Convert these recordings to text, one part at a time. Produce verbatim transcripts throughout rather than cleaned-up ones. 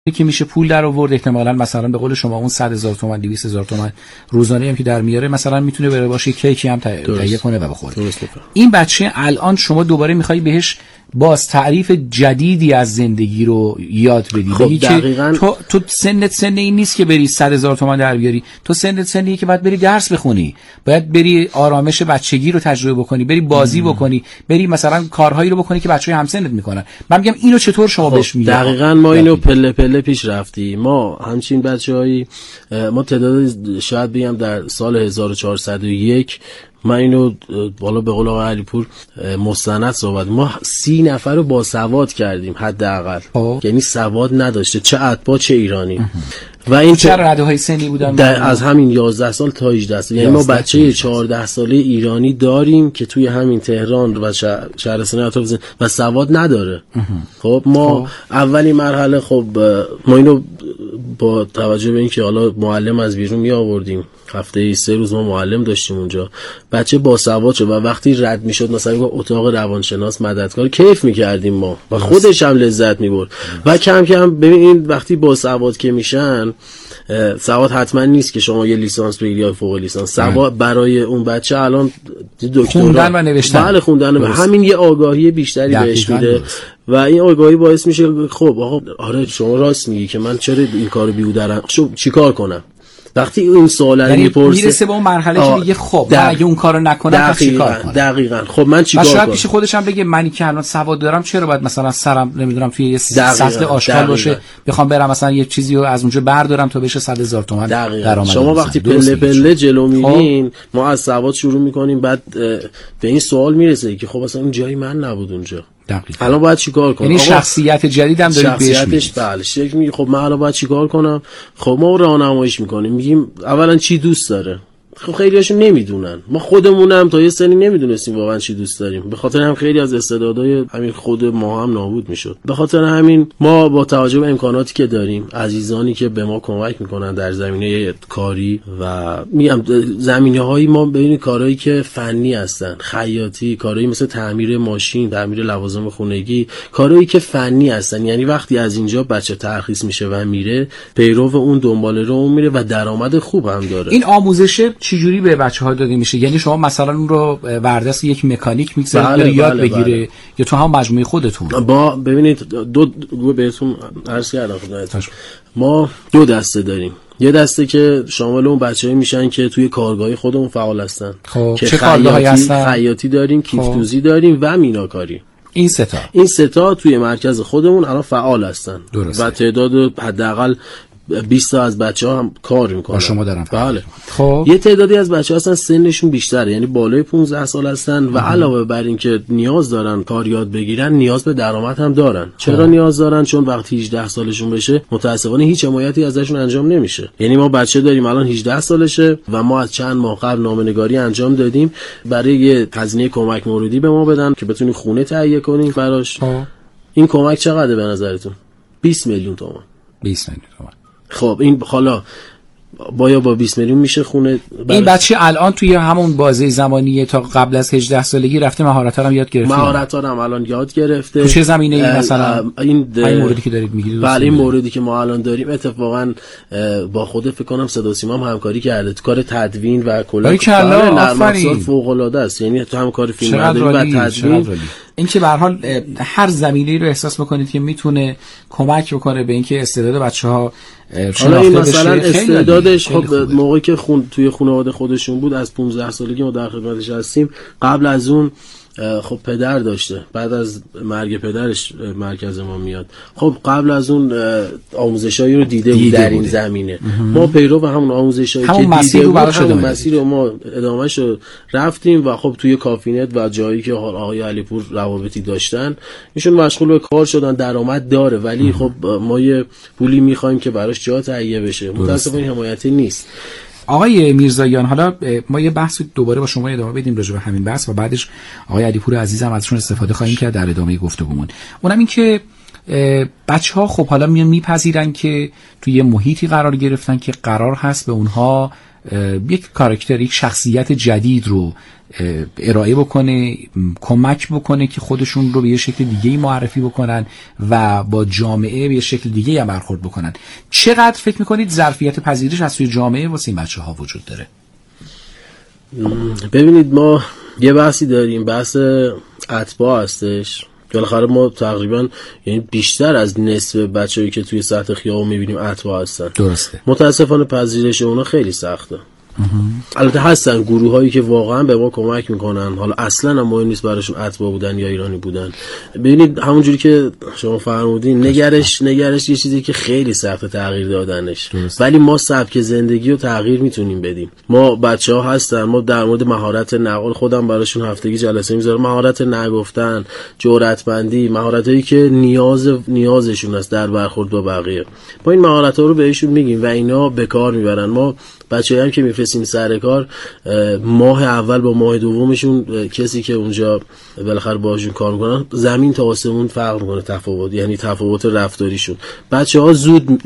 که میشه پول در آورد، احتمالاً مثلا به قول شما اون صد هزار تومان دویست هزار تومان روزانه هم که در میاره مثلا میتونه بره باشه کیکی هم تهیه کنه و بخوره. این بچه الان شما دوباره میخوای بهش باز تعریف جدیدی از زندگی رو یاد بدی. خب بگی که تو تو سنت سن این نیست که بری صد هزار تومان در بیاری، تو سنت سنیه که باید بری درس بخونی، باید بری آرامش بچگی رو تجربه بکنی، بری بازی مم. بکنی، بری مثلا کارهایی رو بکنی که بچه‌های همسنت میکنن. من میگم اینو چطور شما خب بهش میگی؟ دقیقاً ما اینو پله پله پیش رفتیم. ما همچین بچه‌هایی ما تعداد شاید بگم در سال هزار و چهارصد و یک من اینو بالا به قول آقای علیپور مستند صحبت، ما سی نفر رو با سواد کردیم حداقل، یعنی سواد نداشته، چه اتباع چه ایرانی. و این چه رده سنی بودن؟ از همین یازده سال تا هجده سال، یعنی ما بچه چهارده ساله ایرانی داریم که توی همین تهران و شهرستان اطراف و سواد نداره. خب ما اولی مرحله خب ما اینو با توجه به اینکه حالا معلم از بیرون می آوردیم، هفته سه روز ما معلم داشتیم اونجا، بچه با سواد شد و وقتی رد میشد مثلا اتاق روانشناس مددکار کیف میکردیم ما و خودش هم لذت میبرد. و کم کم ببین وقتی با سواد که میشن، سواد حتما نیست که شما یه لیسانس بگیری یا فوق لیسانس، سواد برای اون بچه الان دکترا خوندن و نوشتن، بله خوندن و همین یه آگاهی بیشتری بهش میده و این آگاهی باعث میشه خب آقا آره شما راست میگی که من چرا این کارو بیهودرم، چیکار کنم. وقتی این سوالا رو میپرسه میرسه به اون مرحله که میگه خب من اگه اون کارو نکنم پس چیکار کنم؟ دقیقاً خب من چیکار کنم؟ شاید پیش خودش هم بگه منی که الان سواد دارم چرا باید مثلا سرم نمیدونم توی یه سطل آشغال باشه بخوام برم مثلا یه چیزی رو از اونجا بردارم تا بشه صد هزار تومان درآمد. شما وقتی پله پله جلو میرین ما از سواد شروع میکنیم، بعد به این سوال میرسه که خب اصلا اون جای من نبود اونجا، دقیقاً الان باید چیکار کنم؟ یعنی شخصیت جدید هم دارید بهش شخصیتش بله شکل میگه خب من الان باید چیکار کنم؟ خب ما راهنماییش میکنیم، میگیم اولا چی دوست داره. خب خیلی هاشون نمیدونن، ما خودمونم تا یه سنی نمیدونستیم واقعا چی دوست داریم، به خاطر هم خیلی از استعدادهای همین خود ما هم نابود میشد. به خاطر همین ما با توجه به امکاناتی که داریم، عزیزانی که به ما کمک میکنن در زمینه کاری و میگم زمینه‌های ما ببینید کارهایی که فنی هستن، خیاطی، کارهایی مثل تعمیر ماشین، تعمیر لوازم خونگی، کارهایی که فنی هستن، یعنی وقتی از اینجا بچه ترخیص میشه و میره پیرو اون دنباله رو اون میره و درآمد خوب هم داره. این آموزش چجوری به بچه‌ها داده میشه؟ یعنی شما مثلا اون رو وردست یک مکانیک میگذارید بله، بله، یاد بگیره بله. یا تو هم مجموعه خودتون؟ با ببینید دو, دو بهتون عرض کردم خدمتتون، ما دو دسته داریم. یه دسته که شامل اون بچه‌ای میشن که توی کارگاه خودمون فعال هستن. خب چه کارگاهی هستن؟ خیاطی داریم، کیفتوزی داریم و میناکاری. این سه تا این سه تا توی مرکز خودمون الان فعال هستن. درسته. و تعداد حداقل بیست تا از بچه‌ها هم کار میکنن. با شما دارن. بله. خب یه تعدادی از بچه‌ها هستن سنشون بیشتره، یعنی بالای پانزده سال هستن و علاوه بر این که نیاز دارن کار یاد بگیرن، نیاز به درآمد هم دارن. چرا نیاز دارن؟ چون وقتی هجده سالشون بشه متأسفانه هیچ حمایتی ازشون انجام نمیشه. یعنی ما بچه داریم الان هجده سالشه و ما از چند ماه قبل نامه‌نگاری انجام دادیم برای یه هزینه کمک موردی به ما بدن که بتونیم خونه تهیه کنیم براش. خب این کمک چقدره به نظرتون؟ بیست میلیون تومان. بیست میلیون تومان. خب این حالا بایا با بیست میلیون میشه خونه برش. این بچه الان توی همون بازه زمانیه تا قبل از هجده سالگی رفته مهارت‌ها رو یاد گرفته. مهارت‌ها رو هم الان یاد گرفته. تو چه زمینه‌ای مثلا این این موردی که دارید میگید؟ بله این موردی که ما الان داریم اتفاقا با خود فکر کنم صدا سیما هم همکاری کرده تو کار تدوین و کلا نرم افزار فوق‌العاده است، یعنی تو هم کار فیلمبرداری و تدوین. این که به هر حال هر زمینه‌ای رو احساس می‌کنید که میتونه کمک بکنه به اینکه استعداد بچه‌ها شناخته بشه. مثلا استعدادش خب موقعی که خون توی خانواده خودشون بود از پانزده سالگی ما در خدمتش هستیم، قبل از اون خب پدر داشته، بعد از مرگ پدرش مرکز ما میاد. خب قبل از اون آموزشایی رو دیده, دیده بود در این زمینه. ما پیرو و همون آموزشایی که دیده بود همون مسیر رو ما ادامهش رو رفتیم و خب توی کافینت و جایی که آقای علیپور روابطی داشتن ایشون مشغول به کار شدن، درآمد داره ولی خب ما یه پولی میخوایم که براش جا تهیه بشه، متأسفانه حمایتی نیست. آقای میرزاییان حالا ما یه بحث دوباره با شما ادامه بدیم راجع به همین بحث و بعدش آقای علیپور عزیزم ازشون استفاده خواهیم کرد در ادامه گفتگومون. اونم این که بچه‌ها خب حالا میان میپذیرن که توی یه محیطی قرار گرفتن که قرار هست به اونها یک کاراکتر، یک شخصیت جدید رو ارائه بکنه، کمک بکنه که خودشون رو به یه شکل دیگه‌ای معرفی بکنن و با جامعه به یه شکل دیگه‌ای هم برخورد بکنن. چقدر فکر میکنید ظرفیت پذیرش از سوی جامعه واسه این بچه‌ها وجود داره؟ ببینید ما یه بحثی داریم، بحث اتباع هستش. بالاخره ما تقریبا یعنی بیشتر از نصف بچه‌ای که توی سطح خیابون می‌بینیم اتباع هستن. درسته. متاسفانه پذیرش اونا خیلی سخته. البته هستن گروهایی که واقعا به ما کمک میکنن، حالا اصلا هم مهم نیست براشون اتباع بودن یا ایرانی بودن. ببینید همونجوری که شما فرمودین، نگرش نگرش یه چیزی که خیلی سخته تغییر دادنش، ولی ما سبک زندگی رو تغییر میتونیم بدیم. ما بچه‌ها هستن، ما در مورد مهارت نقل خودم براشون هفتگی جلسه میذارم، مهارت نگفتن، جرأتمندی، مهارتایی که نیاز نیازشون است در برخورد با بقیه. ما این مهارت‌ها رو بهشون میگیم و اینا به کار میبرن. ما بچه‌ها هم که میفرستیم سر کار، ماه اول با ماه دومشون کسی که اونجا بالاخره باهاشون کار میکنن زمین تا آسمون فرق میکنه تفاوت، یعنی تفاوت رفتاریشون. بچه‌ها زود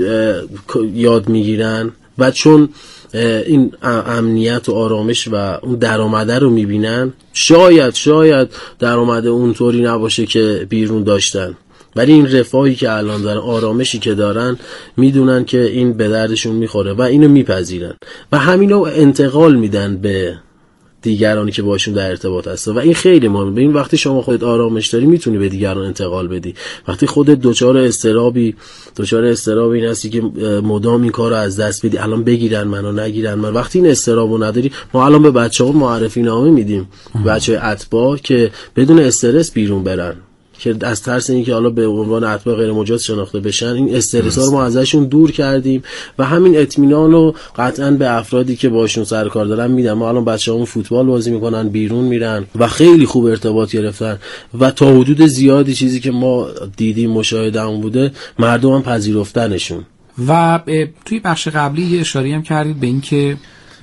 یاد میگیرن و چون این امنیت و آرامش و اون درآمده رو میبینن، شاید شاید درآمده اونطوری نباشه که بیرون داشتن، ولی این رفاهی که الان دارن، آرامشی که دارن، میدونن که این به دردشون میخوره و اینو میپذیرن و همینو انتقال میدن به دیگرانی که باشون در ارتباط هستن و این خیلی مهمه. ببین وقتی شما خودت آرامش داری میتونی به دیگران انتقال بدی. وقتی خودت دوچار استرابی دوچار استراب این هستی که مدام این کارو از دست بدی، الان بگیرن منو نگیرن من، وقتی این استرابو نداری، ما الان به بچه‌ها معرفی نامه میدیم، بچه‌های اتباع که بدون استرس بیرون برن، که از ترس اینکه حالا به عنوان اتباع غیر مجاز شناخته بشن، این استرس ها رو ما ازشون دور کردیم و همین اطمینان رو قطعا به افرادی که باشون سر کار دارن میدن. ما الان بچه‌هامون فوتبال بازی میکنن، بیرون میرن و خیلی خوب ارتباط گرفتن و تا حدود زیادی چیزی که ما دیدیم مشاهدهمون بوده، مردم هم پذیرفتنشون. و توی بخش قبلی یه اشاره هم کردید به این که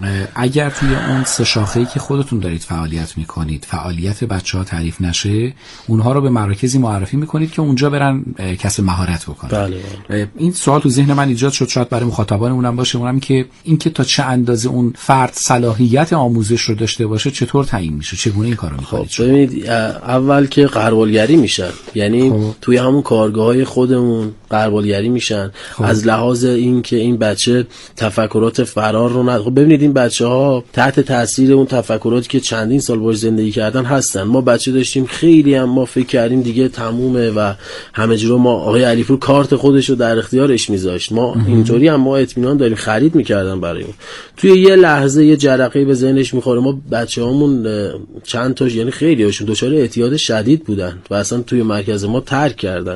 اگر توی اون سه شاخه‌ای که خودتون دارید فعالیت میکنید فعالیت بچه‌ها تعریف نشه، اونها رو به مراکزی معرفی میکنید که اونجا برن کسب مهارت بکنن. بله بله. این سوال تو ذهن من ایجاد شد، شاید برای مخاطبانمون هم باشه، اونم که این که تا چه اندازه اون فرد صلاحیت آموزش رو داشته باشه چطور تعیین میشه، چگونه این کارو میکنید؟ خب ببینید، اول که غربالگری میشن، یعنی خب. توی همون کارگاه‌های خودمون غربالگری میشن. خب. از لحاظ این که این بچه تفکرات فرار رو نداره. خب ببینید این بچه‌ها تحت تاثیر اون تفکراتی که چندین سال باهاش زندگی کردن هستن. ما بچه داشتیم خیلی هم ما فکر کردیم دیگه تمومه و همه جورو ما آقای علیپور کارت خودش رو در اختیارش میذاشت، ما اینطوری هم ما اطمینان داریم، خرید میکردن برای اون. توی یه لحظه یه جرقه به ذهنش میخوره. ما بچه‌هامون چند تاش یعنی خیلی هاشون دچار اعتیاد شدید بودن و اصلا توی مرکز ما ترک کردن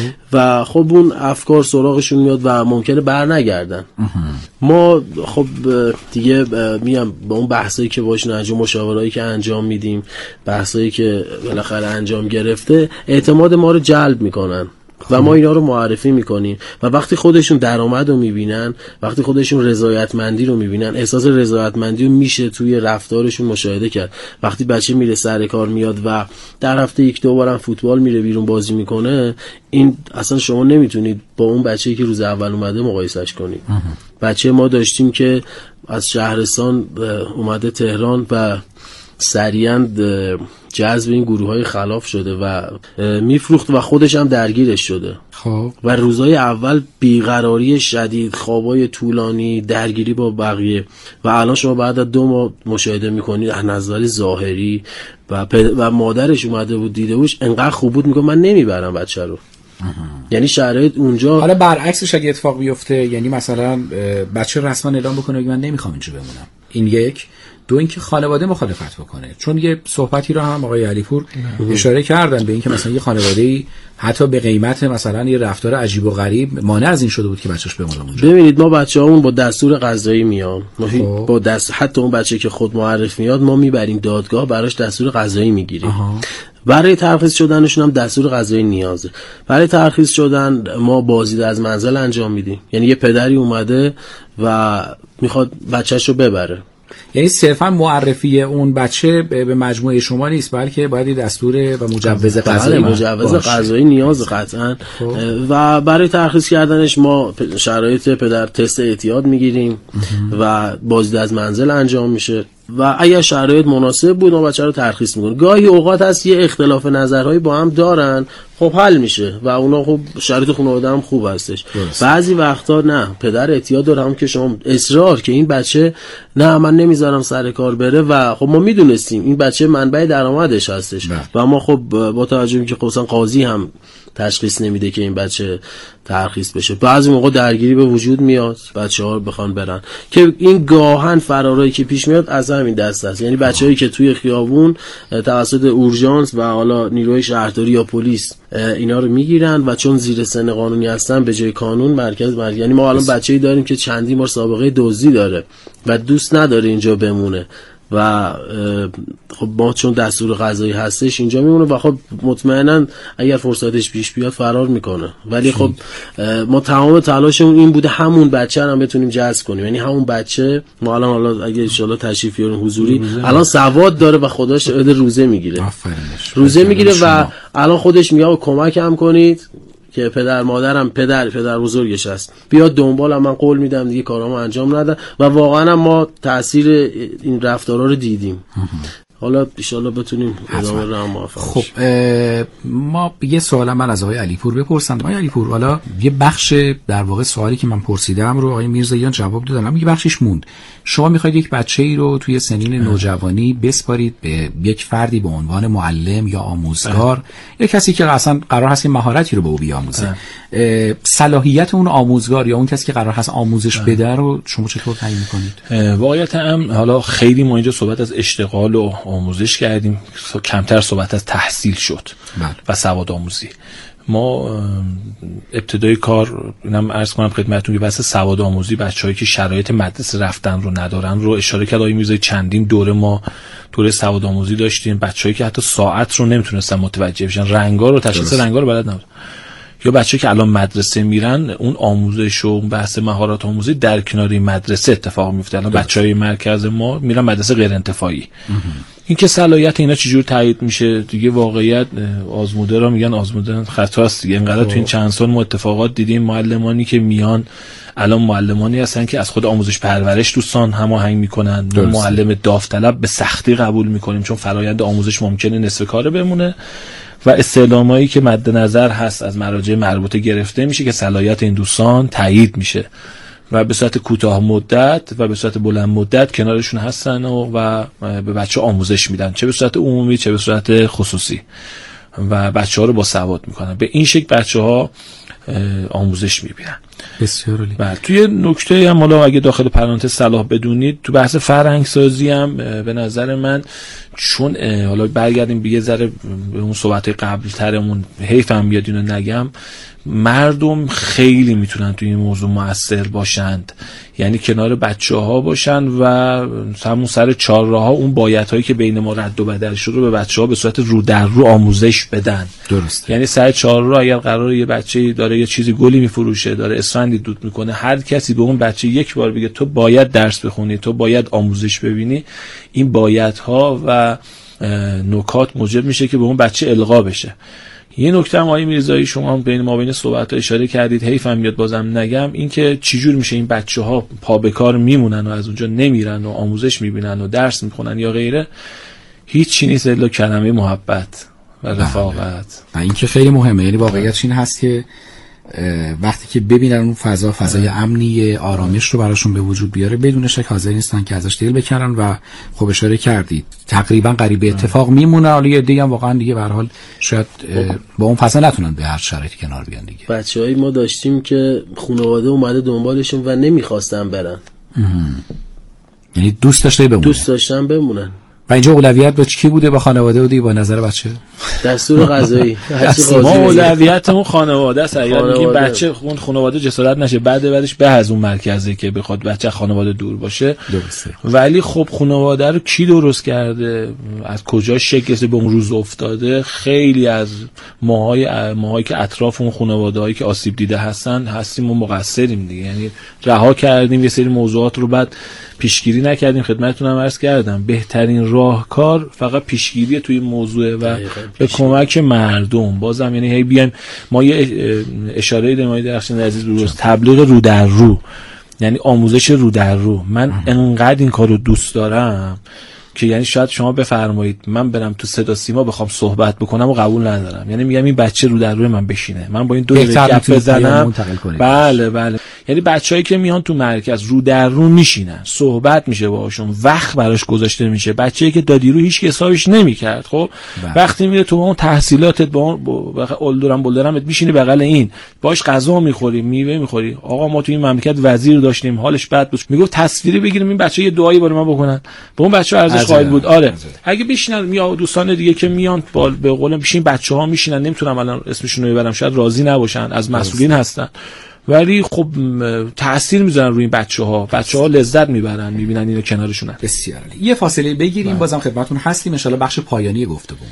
و خب اون افکار سراغشون میاد و ممکنه برنگردن. ما خب دیگه میام با اون بحثایی که باشون انجام، مشاورایی که انجام میدیم، بحثایی که بالاخره انجام گرفته، اعتماد ما رو جلب میکنن و ما اینا رو معرفی میکنیم و وقتی خودشون درآمد رو میبینن، وقتی خودشون رضایتمندی رو میبینن، احساس رضایتمندی رو میشه توی رفتارشون مشاهده کرد. وقتی بچه میره سر کار میاد و در هفته یک دو بارم فوتبال میره بیرون بازی میکنه، این اصلا شما نمیتونید با اون بچه‌ای که روز اول اومده مقایسهش کنید. بچه ما داشتیم که از شهرستان اومده تهران و سریعا جذب این گروه‌های خلاف شده و میفروخت و خودش هم درگیرش شده. خب و روزهای اول بیقراری شدید، خوابای طولانی، درگیری با بقیه و الان شما بعد از دو ماه مشاهده میکنید از نظر ظاهری و و مادرش اومده بود دیده بودش، انقدر خوب بود میگه من نمیبرم بچه رو. یعنی شرایط اونجا حالا برعکسش اگه اتفاق بیفته، یعنی مثلا بچه رسما اعلام بکنه من نمیخوام اینجا بمونم، این یک. دو اینکه خانواده مخالفت بکنه، چون یه صحبتی رو هم آقای علیپور اشاره کردن به اینکه مثلا یه خانواده‌ای حتی به قیمت مثلا یه رفتار عجیب و غریب مانع از این شده بود که بچه‌ش بمونه اونجا. ببینید ما بچه‌هامون با دستور قضایی میان، ما با دست حتی اون بچه که خود معرف میاد ما میبریم دادگاه، براش دستور قضایی میگیریم. برای ترخیص شدنشون هم دستور قضایی نیازه. برای ترخیص شدن ما بازدید از منزل انجام میدیم، یعنی یه پدری اومده و میخواد بچه‌شو ببره، یعنی صرفا معرفی اون بچه به مجموعه شما نیست، بلکه باید دستور و مجوز غذایی مجوز غذایی نیاز قطعا. و برای ترخیص کردنش ما شرایط پدر تست اعتیاد میگیریم و بازدید از منزل انجام میشه و اگر شرایط مناسب بود ما بچه رو ترخیص میکنیم. گاهی اوقات هست یه اختلاف نظرهایی با هم دارن، خب حل میشه و اونا خب شرایط خانواده هم خوب هستش. بعضی وقتا نه، پدر اعتیاد داره، هم که شما اصرار که این بچه نه من نمیذارم سر کار بره و خب ما میدونستیم این بچه منبع درآمدش هستش بله. و ما خب با توجه به که خصوصا قاضی هم تشخیص نمیده که این بچه ترخیص بشه، بعضی موقع درگیری به وجود میاد بچه‌ها بخوان برن که این گاهن فرارایی که پیش میاد از همین دست است. یعنی بچه‌هایی که توی خیابون توسط اورژانس و حالا نیروی شهرداری یا پلیس اینا رو میگیرن و چون زیر سن قانونی هستن به جای کانون مرکز مرکز یعنی ما الان بچه‌ای داریم که چندی بار سابقه دزدی داره و دوست نداره اینجا بمونه و خب ما چون دستور قضایی هستش اینجا میمونه و خب مطمئنا اگر فرصتش پیش بیاد فرار میکنه، ولی خب ما تمام تلاشمون این بوده همون بچه رو هم بتونیم جذب کنیم. یعنی همون بچه ما الان حالا اگه ان شاء الله تشریف بیاریم حضوری الان سواد داره و خودش روزه میگیره روزه میگیره و الان خودش میگه کمکم کنید که پدر مادرم پدر پدر بزرگش است بیاد دنبالم، من قول میدم دیگه کارامو انجام نده و واقعا ما تاثیر این رفتارا رو دیدیم. حالا ان شاء الله بتونیم ادامه رو موفق. خب ما یه سوال من از آقای علیپور بپرسم. آقای علیپور حالا یه بخش در واقع سوالی که من پرسیدم رو آقای میرزاییان جواب دادن، اما یه بخشش موند. شما میخواید یک بچه‌ای رو توی سنین نوجوانی بسپارید به یک فردی به عنوان معلم یا آموزگار یا کسی که اصلا قرار هست این مهارتی رو به او بیاموزه، صلاحیت اون آموزگار یا اون کسی که قرار هست آموزش بده رو شما چطور تعیین می‌کنید؟ واقعیت هم حالا خیلی ما اینجا صحبت از اشتغال و آموزش کردیم، کمتر صحبت از تحصیل شد بله. و سواد آموزی. ما ابتدای کار اینم عرض کنم خدمتتون که واسه سواد آموزی بچه‌هایی که شرایط مدرسه رفتن رو ندارن رو اشاره کرد آقای میرزایی. چندین دوره ما دوره سواد آموزی داشتیم، بچه‌هایی که حتی ساعت رو نمیتونستن متوجه بشن، رنگا رو تشخیص رنگا رو بلد نبودن، یا بچه‌ای که الان مدرسه میرن اون آموزش و اون بحث مهارت آموزی در کنار مدرسه اتفاق میفته. الان بچهای مرکز ما میرن مدرسه غیر انتفاعی. این که صلاحیت اینا چجور تایید میشه دیگه واقعیت آزموده را میگن آزموده خطاست دیگه. اینقدر تو این چند سال ما اتفاقات دیدیم، معلمانی که میان الان معلمانی هستن که از خود آموزش پرورش دوستان هماهنگ میکنن، ما معلم داوطلب به سختی قبول میکنیم چون فرآیند آموزش ممکنه نصف کاره بمونه و استعلامایی که مد نظر هست از مراجع مربوطه گرفته میشه که صلاحیت این دوستان تایید میشه و به صورت کوتاه مدت و به صورت بلند مدت کنارشون هستن و, و به بچه آموزش میدن، چه به صورت عمومی چه به صورت خصوصی، و بچه ها رو با سواد میکنن. به این شکل بچه ها آموزش میبینن. بسیار عالی. بله. توی نکته هم حالا اگه داخل پرانتز صلاح بدونید، تو بحث فرهنگ سازی هم به نظر من چون حالا برگردیم به یه ذره به اون صحبت قبل ترمون، حیف هم بیاد اینو نگم، مردم خیلی میتونن توی این موضوع مؤثر باشند، یعنی کنار بچه ها باشن و همون سر چهارراه ها اون بایدهایی که بین ما رد و بدل شده رو به بچه ها به صورت رو در رو آموزش بدن. درست. یعنی سر چهارراه اگر قراره یه بچه‌ای داره یه چیزی گلی میفروشه، داره اسفندی دود میکنه، هر کسی به اون بچه یک بار بگه تو باید درس بخونی، تو باید آموزش ببینی، این بایدها و نکات موجب میشه که به اون بچه القا بشه. یه نکته هم آقای میرزایی شما هم بین ما بین صحبت‌ها اشاره کردید، حیفم میاد بازم نگم، این که چجور میشه این بچه‌ها پا به کار میمونن و از اونجا نمیرن و آموزش میبینن و درس میخونن یا غیره. هیچ چیزی نیست الا کلمه محبت و رفاقت. و این که خیلی مهمه، یعنی واقعیتش این هست که وقتی که ببینن اون فضا فضای امنی آرامش رو براشون به وجود بیاره، بدون شک حاضر نیستن که ازش دل بکنن و خب اشاره کردید تقریبا قریب به اتفاق میمونه. حالا یه دیگه هم واقعا دیگه به هر حال شاید با اون فضا نتونن به هر شرایطی کنار بیان دیگه. بچه‌ای ما داشتیم که خانواده اومده دنبالشون و نمیخواستن برن، یعنی دوست داشته بمونن، دوست داشتن بمونن و اینجا اولویت با کی بوده؟ با خانواده بوده با نظر بچه؟ دستور غذایی. ما اولویتمون خانواده است. اگر میگیم بچه خون خانواده جسارت نشه بعد بعدش به از اون مرکزی که بخواد بچه خانواده دور باشه. درسته. ولی خب خانواده رو کی درست کرده؟ از کجا شکل به اون روز افتاده؟ خیلی از ماهای ماهایی که اطراف اون خانواده‌هایی که آسیب دیده هستن هستیم و مقصریم دیگه. یعنی رها کردیم یه سری موضوعات رو بعد پیشگیری نکردیم. خدمتتون هم عرض کردم بهترین راهکار فقط پیشگیری توی موضوع و به کمک مردم. بازم یعنی هی بیایم ما یه اشاره داریم درخشان عزیز درست تبلیغ رو در رو، یعنی آموزش رو در رو. من انقدر این کارو دوست دارم که یعنی شاید شما بفرمایید من برم تو صدا سیما بخوام صحبت بکنم و قبول ندارم. یعنی میگم این بچه رو در روی من بشینه، من با این دو دقیقه گپ بزنم. بله بله. یعنی بچه‌ای که میان تو مرکز رو در رو میشینن، صحبت میشه باهاشون، وقت براش گذاشته میشه. بچه‌ای که دادی رو هیچ حسابش نمیکرد، خب وقتی میره تو اون تحصیلاتت با اون اولدورم بولدرمت میشینی بغل این، باش غذا میخوری، میوه میخوری. آقا ما تو این مملکت وزیر داشتیم حالش بد بود، میگفت تصویری بگیریم این بچه یه دعایی برای ما بکنن، به اون بچه ارزش قائل بود. آره اگه بشینن یا دوستان دیگه که میان به قولم بشین بچه‌ها میشینن، نمیتونم الان اسمشون رو ببرم شاید راضی نباشن، از مسئولین هستن، ولی خب تأثیر میذارن روی این بچه‌ها. بچه‌ها لذت میبرن میبینن اینو کنارشونن. بسیار عالی. یه فاصله بگیریم باید. بازم خدمتتون هستیم ان شاءالله بخش پایانی گفتگو.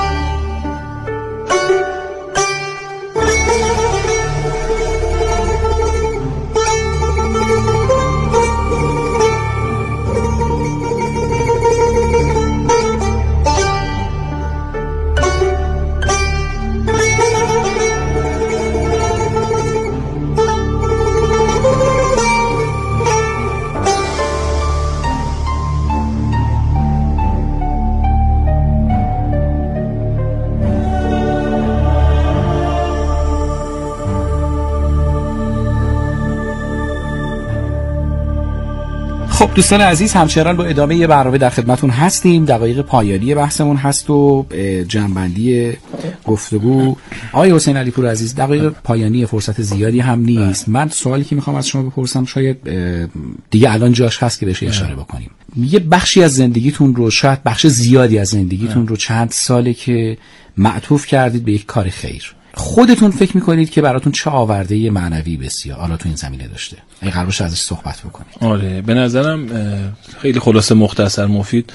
خب دوستان عزیز همچنان با ادامه یه برنامه در خدمتون هستیم. دقایق پایانی بحثمون هست و جنبندی گفتگو. آقای حسین علی پور عزیز دقایق پایانی فرصت زیادی هم نیست. من سوالی که میخوام از شما بپرسم شاید دیگه الان جاش هست که بهش اشاره بکنیم. یه بخشی از زندگیتون رو، شاید بخش زیادی از زندگیتون رو چند ساله که معطوف کردید به یک کار خیر. خودتون فکر میکنید که براتون چه آورده معنوی بسیار حالا تو این زمینه داشته؟ اگه قرار باشه ازش صحبت بکنید. آره به نظرم خیلی خلاصه مختصر مفید.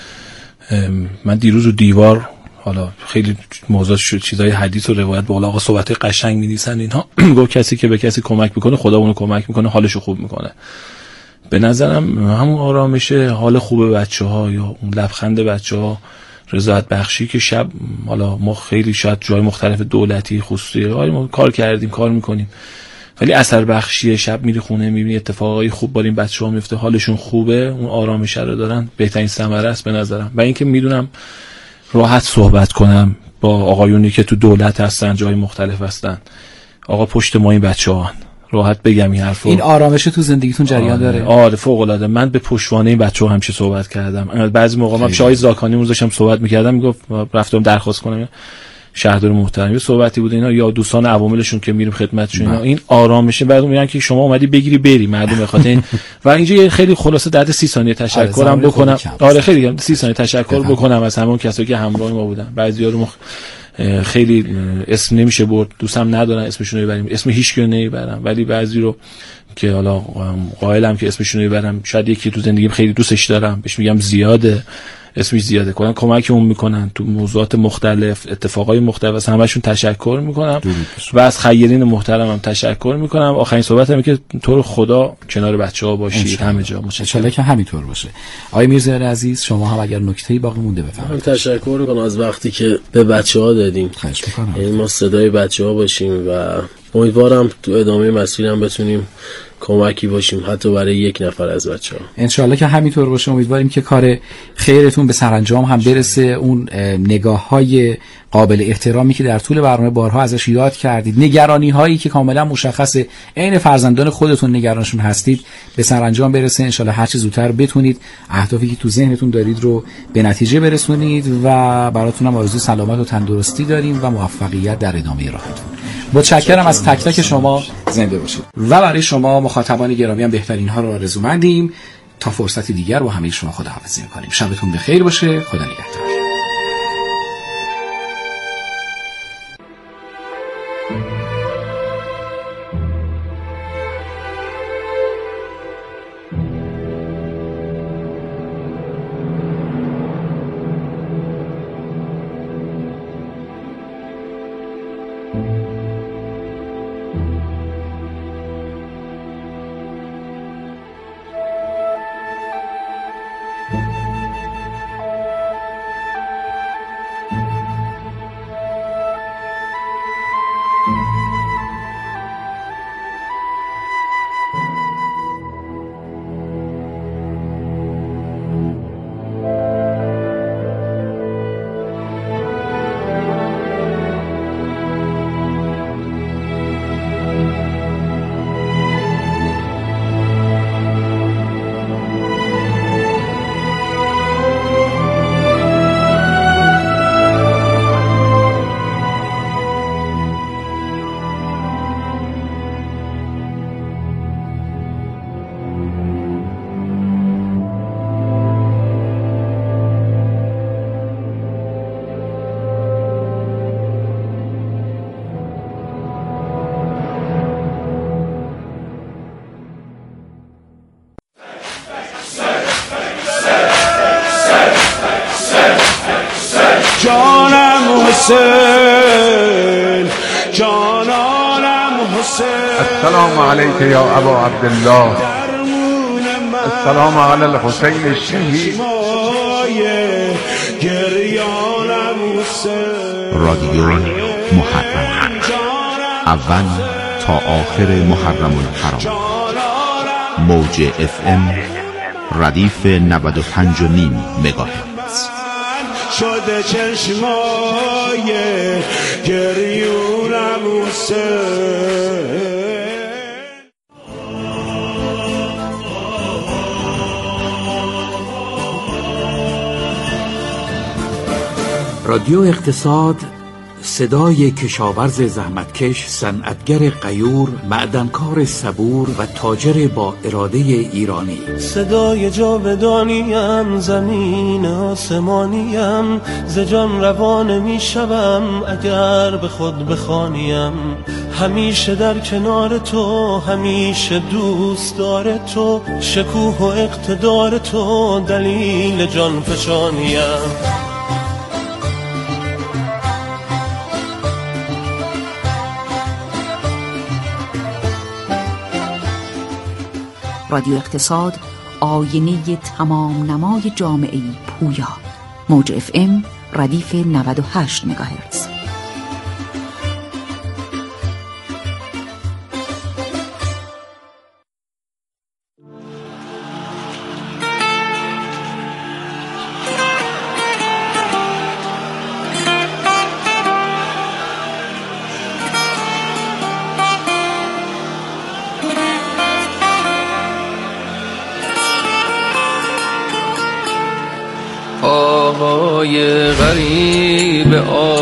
من دیروز رو دیوار حالا خیلی موضوع شد چیزای حدیث و روایت به آقا صحبت قشنگ می‌نویسن اینها گفت کسی که به کسی کمک میکنه خدا اونو کمک میکنه حالشو خوب میکنه. به نظرم همون آرامشه، حال خوب بچه‌ها یا اون لبخند بچه‌ها، رضایت بخشی که شب حالا ما خیلی شاید جای مختلف دولتی خصوصی ما کار کردیم کار میکنیم ولی اثر بخشی شب میری خونه میبینی اتفاقای خوب با این بچه‌ها میفته، حالشون خوبه، اون آرامش رو دارن، بهترین ثمره است به نظرم. و اینکه میدونم راحت صحبت کنم با آقایونی که تو دولت هستن جای مختلف هستن، آقا پشت ما این بچه‌ها، راحت بگم این حرفو. این آرامش تو زندگیتون جریان داره؟ آره فوق العاده. من به پشتوانه این بچه‌ها همیشه صحبت کردم. بعضی موقع من شاه زاکانی اون داشتم صحبت می‌کردم، میگفت رفتم درخواست کنم شهردار محترم یه صحبتی بود اینا یا دوستان عواملشون که میریم خدمتشون اینا، این آرامشه بعد میگن که شما اومدی بگیری بری مردم بخاطر این. و اینجا خیلی خلاصه در سی ثانیه تشکرم بکنم. آره خیلی سی ثانیه تشکر بکنم از همون کسایی که همراه ما بودن. بعضیا رو خیلی اسم نمیشه برد، دوستم ندارن اسمشون رو ببریم، اسم هیچ کی نمیبرم، ولی بعضی رو که حالا قائلم که اسمشون رو ببرم، شاید یکی تو زندگیم خیلی دوستش دارم بهش میگم زیاده، اسمش زیاده، کنن کمک اون میکنن تو موضوعات مختلف، اتفاقای مختلف، از همشون تشکر میکنم و از خیرین محترمم تشکر میکنم. آخرین صحبتم اینه که تو رو خدا کنار بچه‌ها باشید همه جا. متشکرم که همینطور باشه. آقای میرزا عزیز شما هم اگر نکته‌ای باقی مونده بفرمایید. تشکر میکنم از وقتی که به بچه‌ها دادیم. خواهش میکنم. یعنی ما صدای بچه‌ها باشیم و امیدوارم تو ادامه مسیرم بتونیم کمکی باشیم حتی برای یک نفر از بچه‌ها. انشالله که همینطور باشه. امیدواریم که کار خیرتون به سرانجام هم برسه. اون نگاه‌های قابل احترامی که در طول برنامه بارها ازش یاد کردید، نگرانی‌هایی که کاملا مشخصه عین فرزندان خودتون نگرانشون هستید، به سرانجام برسه. انشالله هر چه زودتر بتونید اهدافی که تو ذهنتون دارید رو به نتیجه برسونید و براتون هم آرزوی سلامت و تندرستی داریم و موفقیت در ادامه راهتون. متشکرم از تک تک شما. زنده باشید. و برای شما مخاطبان گرامی هم بهترین ها رو آرزومندیم. تا فرصت دیگر با همه شما خداحافظی می‌کنیم. شبتون بخیر باشه. خدا نگهدار. جانم حسین جانانم حسین السلام علیک یا ابا عبدالله السلام علی الحسین الشهید رادیو محرم اول تا آخر محرم الحرام موج اف ام ردیف نود و پنج و نیم مگاهرتز شده چشمای گریونم حسین. رادیو اقتصاد، صدای کشاورز زحمتکش، صنعتگر غیور، معدنکار صبور و تاجر با اراده ایرانی. صدای جاودانیم، زمین آسمانیم، ز جان روان می شوم اگر به خود بخوانیم. همیشه در کنار تو، همیشه دوست دار تو، شکوه و اقتدار تو دلیل جان فشانیم. رادیو اقتصاد، آینه تمام نمای جامعه پویا. موج اف ام ردیف نود و هشت مگاهرتز. آقای غریب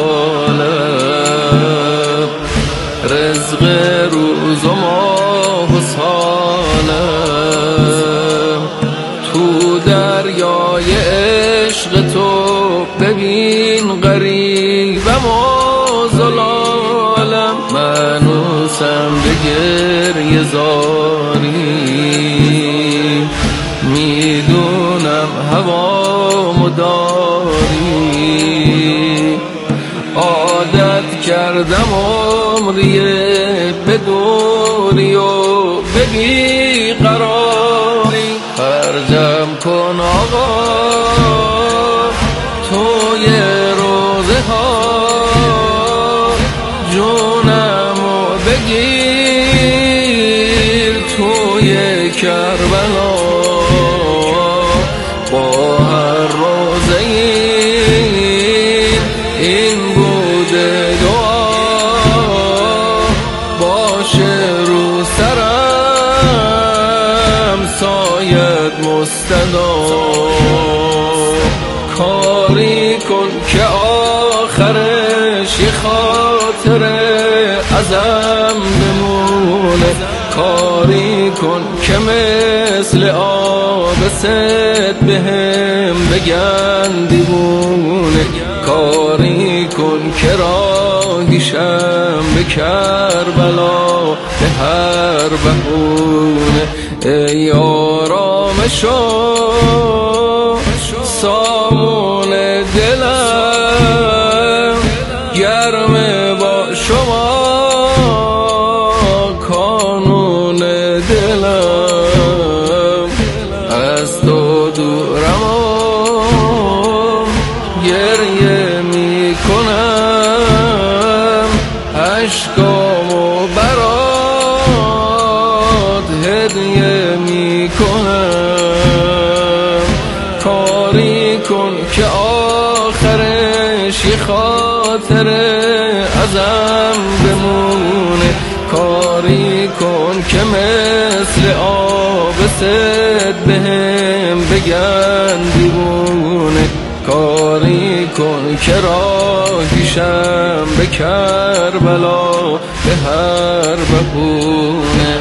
عالم، رزق روز و ماه و سالم، تو دریای عشق تو ببین غریبم و زلالم. منوسم به گریه زاری، میدونم هوا داری، عادت کردم عمری به دوری و به بیقراری. فرجم کن آقا توی روزه ها، جونمو بگیر توی کربلا. با هر روزه این بوده دعا، باشه رو سرم سایت مستدا. کاری کن که آخرش یه خاطره ازم بمونه، کاری کن که مثل آن آبست بهم بگن دیوونه کاری کن که راهیشم به کربلا به هر بهونه ای آرامشو سامون دلم گرمه با شما کانون دلم از تو دورم و گریه می کنم عشقامو برات هدیه می کنم کاری کن که آخرش یه خاطره ازم بمونه کاری کن که مثل آب سد بهم بگن دیوونه کاری کن که راهیشم به کربلا به هر بهونه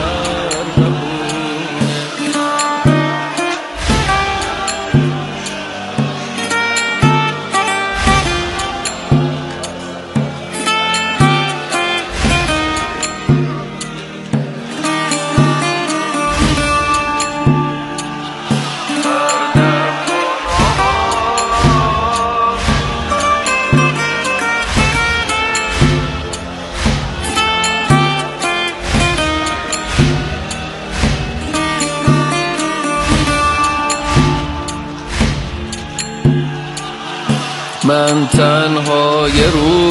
من تنها یه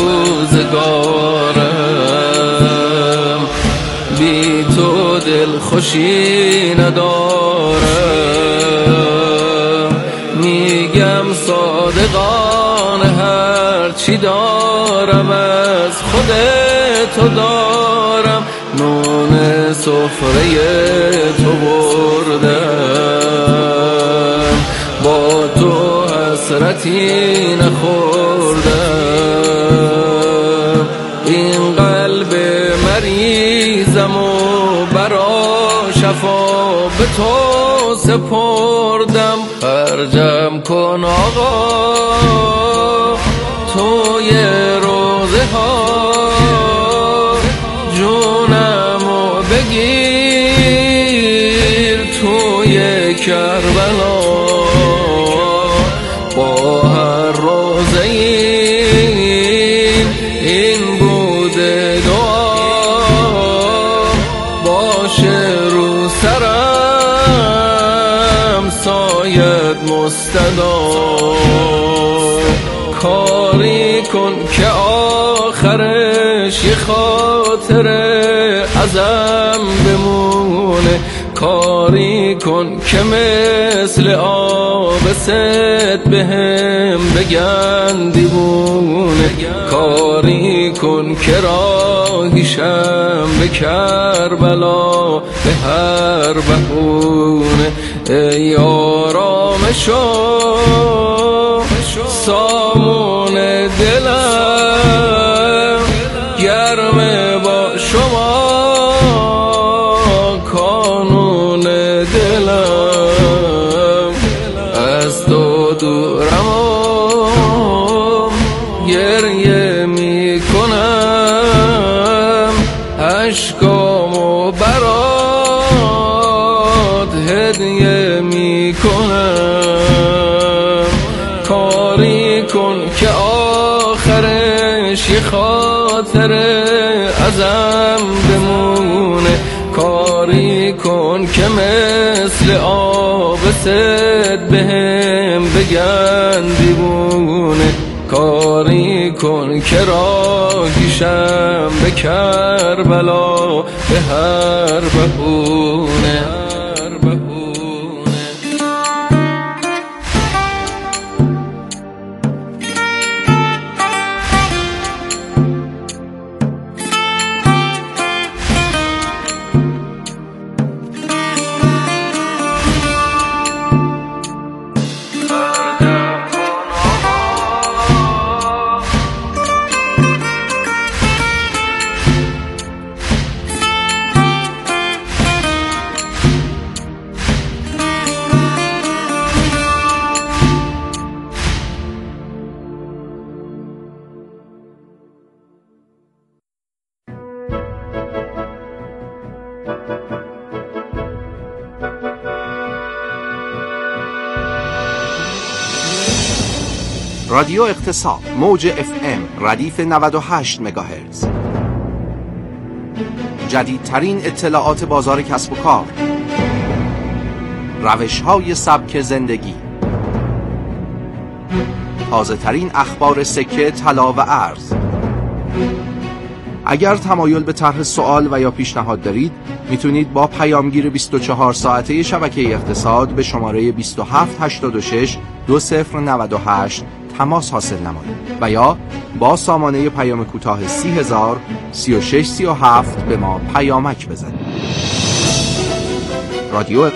روزگارم بی تو دل خوشی ندارم میگم صادقانه هر چی دارم از خودت دارم نون سفره تو بردم با تو حسرتی نخوردم این قلب مریضم و برا شفا به تو سپردم خرجم کن آقا توی روزه ها جونمو بگیر توی کربلا با هر روزه این بوده دعا باشه رو سرم سایت مستدام کاری کن که آخرش یه خاطره ازم بمونه کاری کن که مثل آب سد بهم بگن دیوونه کاری کن که راهیشم به کربلا به هر بهونه ای آرامشو سامون دلم گرمه با شما کانون دلم از تو دورم و گریه می کنم عشقامو برات هدیه می کنم کاری کن که آخرش یه خاطره ازم بمونه کاری کن که مثل آب سد بهم بگن دیوونه کاری کن که راهیشم به کربلا به هر بهونه رادیو اقتصاد موج اف ام ردیف نود و هشت مگاهرتز. جدیدترین اطلاعات بازار کسب و کار، روش‌های سبک زندگی، تازه‌ترین اخبار سکه، طلا و ارز. اگر تمایل به طرح سوال و یا پیشنهاد دارید، میتونید با پیامگیر بیست و چهار ساعته شبکه اقتصاد به شماره بیست و هفت هشتاد و شش دو صفر نود و هشت تماس حاصل نمایید و یا با سامانه پیام کوتاه سی هزار سی و شش سی و هفت به ما پیامک بزنید. رادیو